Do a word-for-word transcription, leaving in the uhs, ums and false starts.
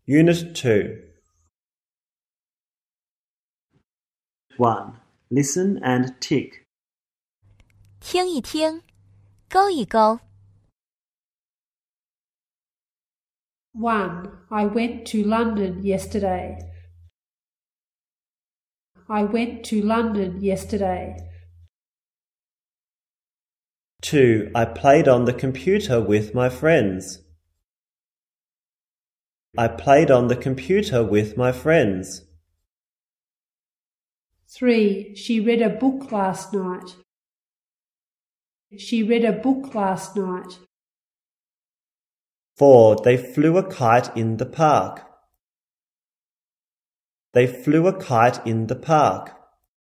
Unit two. one. Listen and tick. 听一听，勾一勾。 one. I went to London yesterday. I went to London yesterday. two. I played on the computer with my friends. I played on the computer with my friends. three. She read a book last night. She read a book last night. four. They flew a kite in the park. They flew a kite in the park.